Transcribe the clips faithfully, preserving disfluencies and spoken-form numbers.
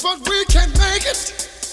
but we can make it.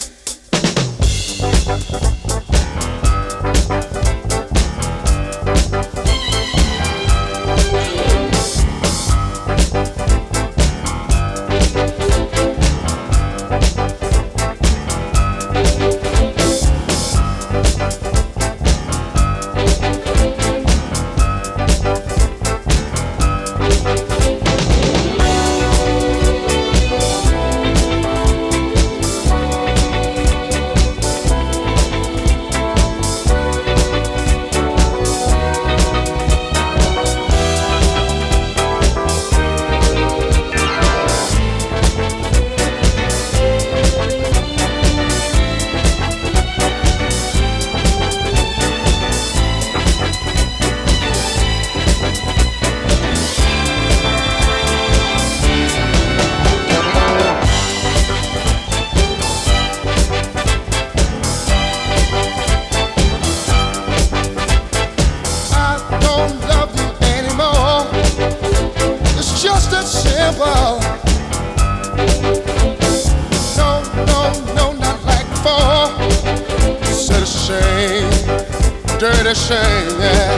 Dirty shame, yeah.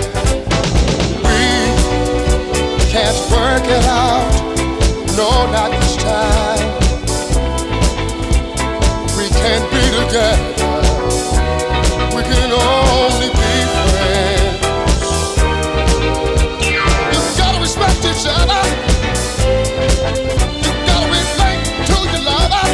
We can't work it out, no, not this time. We can't be together, we can only be friends. You gotta respect each other, you gotta relate to your lover.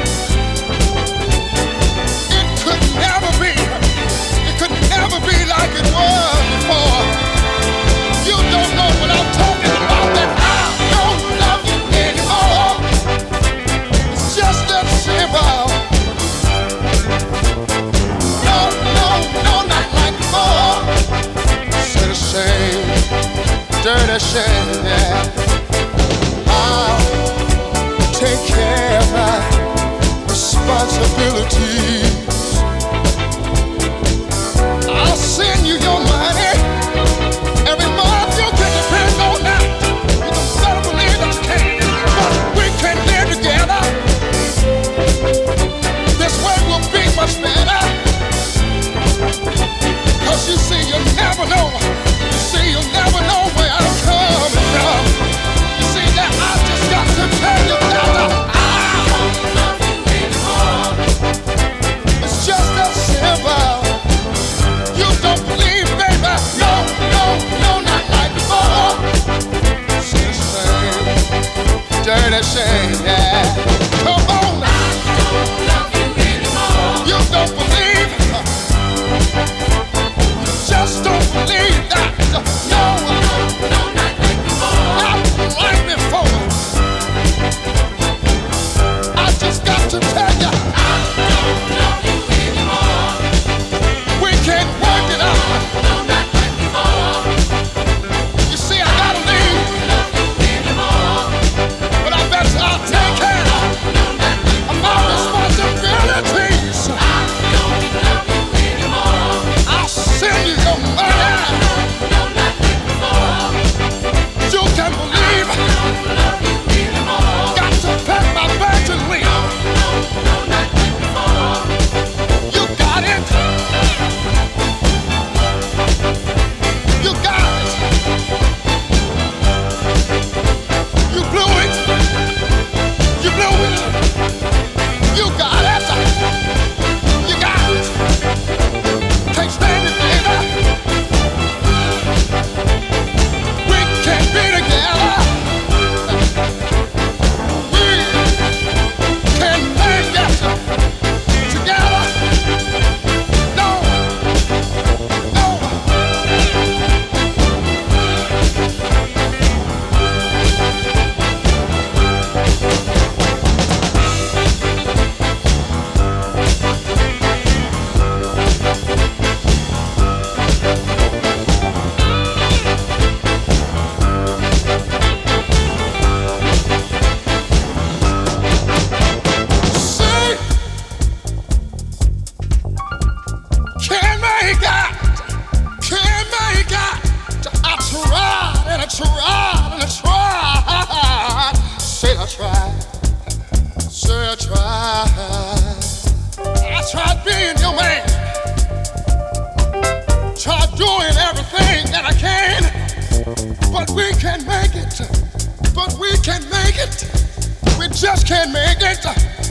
It could never be, it could never be like it was before. You don't know what I'm talking about, that I don't love you anymore. It's just that simple. No, no, no, not like before. It's a shame, dirty shame, yeah. I'll take care of my responsibilities. I'll send you your money every month. You can depend on that. You can better believe that you can. But we can live together. This way will be much better. Cause you see, you never know. You see, you'll never know where I'm coming from. Well, try. I tried being your man. Tried doing everything that I can. But we can't make it. But we can make it. We just can't make it.